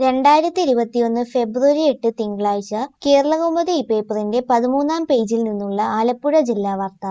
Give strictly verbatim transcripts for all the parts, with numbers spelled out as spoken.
രണ്ടായിരത്തി ഇരുപത്തിയൊന്ന് ഫെബ്രുവരി എട്ട് തിങ്കളാഴ്ച കേരളകൗമുദി പേപ്പറിന്റെ പതിമൂന്നാം പേജിൽ നിന്നുള്ള ആലപ്പുഴ ജില്ലാ വാർത്ത.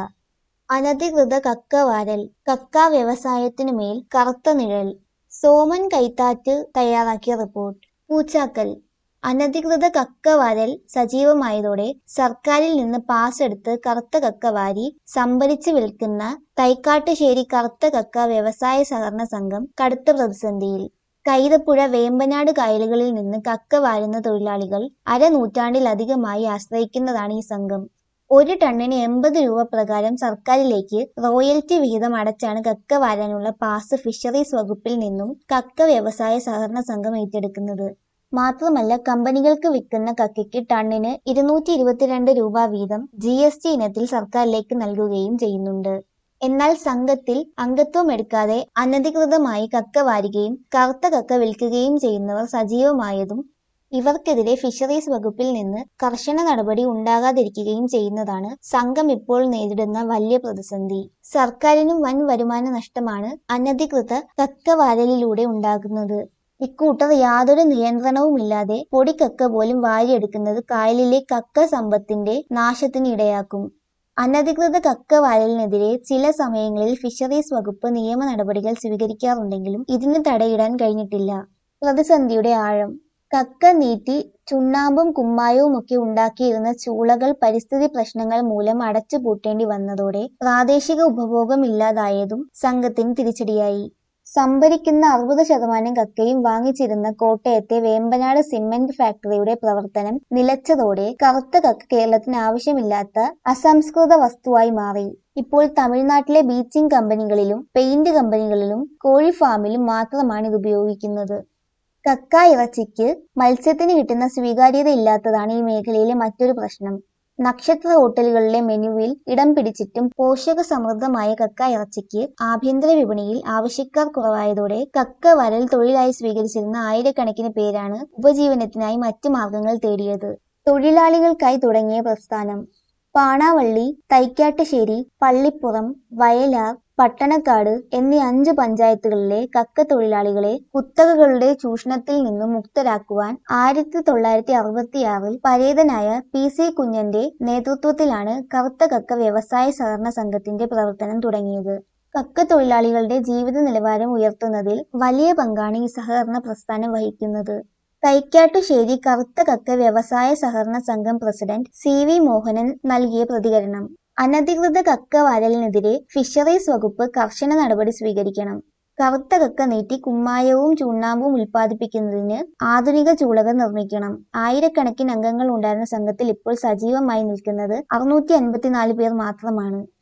അനധികൃത കക്കവാരൽ, കക്ക വ്യവസായത്തിനുമേൽ കറുത്ത നിഴൽ. സോമൻ കൈത്താറ്റ് തയ്യാറാക്കിയ റിപ്പോർട്ട്. പൂച്ചാക്കൽ. അനധികൃത കക്കവാരൽ സജീവമായതോടെ സർക്കാരിൽ നിന്ന് പാസ് എടുത്ത് കറുത്ത കക്ക വാരി സംഭരിച്ച് വിൽക്കുന്ന തൈക്കാട്ടുശ്ശേരി കറുത്ത കക്ക വ്യവസായ സഹകരണ സംഘം കടുത്ത പ്രതിസന്ധിയിൽ. കൈതപ്പുഴ, വേമ്പനാട് കായലുകളിൽ നിന്ന് കക്ക വാരുന്ന തൊഴിലാളികൾ അരനൂറ്റാണ്ടിലധികമായി ആശ്രയിക്കുന്നതാണ് ഈ സംഘം. ഒരു ടണ്ണിന് എൺപത് രൂപ പ്രകാരം സർക്കാരിലേക്ക് റോയൽറ്റി വിഹിതം അടച്ചാണ് കക്ക വാരാനുള്ള പാസ് ഫിഷറീസ് വകുപ്പിൽ നിന്നും കക്ക വ്യവസായ സഹകരണ സംഘം ഏറ്റെടുക്കുന്നത്. മാത്രമല്ല, കമ്പനികൾക്ക് വിൽക്കുന്ന കക്കയ്ക്ക് ടണ്ണിന് ഇരുന്നൂറ്റി ഇരുപത്തിരണ്ട് രൂപ വീതം ജി എസ് ടി ഇനത്തിൽ സർക്കാരിലേക്ക് നൽകുകയും ചെയ്യുന്നുണ്ട്. എന്നാൽ സംഘത്തിൽ അംഗത്വം എടുക്കാതെ അനധികൃതമായി കക്ക വാരുകയും കറുത്ത കക്ക വിൽക്കുകയും ചെയ്യുന്നവർ സജീവമായതും ഇവർക്കെതിരെ ഫിഷറീസ് വകുപ്പിൽ നിന്ന് കർശന നടപടി ഉണ്ടാകാതിരിക്കുകയും ചെയ്യുന്നതാണ് സംഘം ഇപ്പോൾ നേരിടുന്ന വലിയ പ്രതിസന്ധി. സർക്കാരിനും വൻ വരുമാന നഷ്ടമാണ് അനധികൃത കക്ക വാരലിലൂടെ ഉണ്ടാകുന്നത്. ഇക്കൂട്ടർ യാതൊരു നിയന്ത്രണവുമില്ലാതെ പൊടിക്കക്ക പോലും വാരിയെടുക്കുന്നത് കായലിലെ കക്ക സമ്പത്തിന്റെ നാശത്തിന് ഇടയാക്കും. അനധികൃത കക്ക വാരലിനെതിരെ ചില സമയങ്ങളിൽ ഫിഷറീസ് വകുപ്പ് നിയമ നടപടികൾ സ്വീകരിക്കാറുണ്ടെങ്കിലും ഇതിന് തടയിടാൻ കഴിഞ്ഞിട്ടില്ല. പ്രതിസന്ധിയുടെ ആഴം. കക്ക നീറ്റി ചുണ്ണാമ്പും കുമ്മായവുമൊക്കെ ഉണ്ടാക്കിയിരുന്ന ചൂളകൾ പരിസ്ഥിതി പ്രശ്നങ്ങൾ മൂലം അടച്ചുപൂട്ടേണ്ടി വന്നതോടെ പ്രാദേശിക ഉപഭോഗം ഇല്ലാതായതും സംഘത്തിന് തിരിച്ചടിയായി. സംഭരിക്കുന്ന അറുപത് ശതമാനം കക്കയും വാങ്ങിച്ചിരുന്ന കോട്ടയത്തെ വേമ്പനാട് സിമന്റ് ഫാക്ടറിയുടെ പ്രവർത്തനം നിലച്ചതോടെ കറുത്ത കക്ക കേരളത്തിന് ആവശ്യമില്ലാത്ത അസംസ്കൃത വസ്തുവായി മാറി. ഇപ്പോൾ തമിഴ്നാട്ടിലെ ബീച്ചിങ് കമ്പനികളിലും പെയിന്റ് കമ്പനികളിലും കോഴി ഫാമിലും മാത്രമാണ് ഇത് ഉപയോഗിക്കുന്നത്. കക്ക ഇറച്ചിക്ക് മത്സ്യത്തിന് കിട്ടുന്ന സ്വീകാര്യത ഇല്ലാത്തതാണ് ഈ മേഖലയിലെ മറ്റൊരു പ്രശ്നം. നക്ഷത്ര ഹോട്ടലുകളിലെ മെനുവിൽ ഇടം പിടിച്ചിട്ടും പോഷക സമൃദ്ധമായ കക്ക ഇറച്ചിക്ക് ആഭ്യന്തര വിപണിയിൽ ആവശ്യക്കാർ കുറവായതോടെ കക്ക വരൽ തൊഴിലായി സ്വീകരിച്ചിരുന്ന ആയിരക്കണക്കിന് പേരാണ് ഉപജീവനത്തിനായി മറ്റു മാർഗങ്ങൾ തേടിയത്. തൊഴിലാളികൾക്കായി തുടങ്ങിയ പ്രസ്ഥാനം. പാണാവള്ളി, തൈക്കാട്ടുശ്ശേരി, പള്ളിപ്പുറം, വയലാർ, പട്ടണക്കാട് എന്നീ അഞ്ച് പഞ്ചായത്തുകളിലെ കക്ക തൊഴിലാളികളെ കുത്തകകളുടെ ചൂഷണത്തിൽ നിന്നും മുക്തരാക്കുവാൻ ആയിരത്തി തൊള്ളായിരത്തി അറുപത്തിയാറിൽ പരേതനായ പി സി കുഞ്ഞന്റെ നേതൃത്വത്തിലാണ് കറുത്ത കക്ക വ്യവസായ സഹകരണ സംഘത്തിന്റെ പ്രവർത്തനം തുടങ്ങിയത്. കക്ക തൊഴിലാളികളുടെ ജീവിത നിലവാരം ഉയർത്തുന്നതിൽ വലിയ പങ്കാണ് ഈ സഹകരണ പ്രസ്ഥാനം വഹിക്കുന്നത്. തൈക്കാട്ടുശ്ശേരി കറുത്ത കക്ക വ്യവസായ സഹകരണ സംഘം പ്രസിഡന്റ് സി വി മോഹനൻ നൽകിയ പ്രതികരണം. അനധികൃത കക്ക വാരലിനെതിരെ ഫിഷറീസ് വകുപ്പ് കർശന നടപടി സ്വീകരിക്കണം. കറുത്ത കക്ക നീട്ടി കുമ്മായവും ചുണ്ണാമ്പും ഉൽപ്പാദിപ്പിക്കുന്നതിന് ആധുനിക ചൂളകൾ നിർമ്മിക്കണം. ആയിരക്കണക്കിന് അംഗങ്ങൾ ഉണ്ടായിരുന്ന സംഘത്തിൽ ഇപ്പോൾ സജീവമായി നിൽക്കുന്നത് അറുന്നൂറ്റി അൻപത്തിനാല് പേർ മാത്രമാണ്.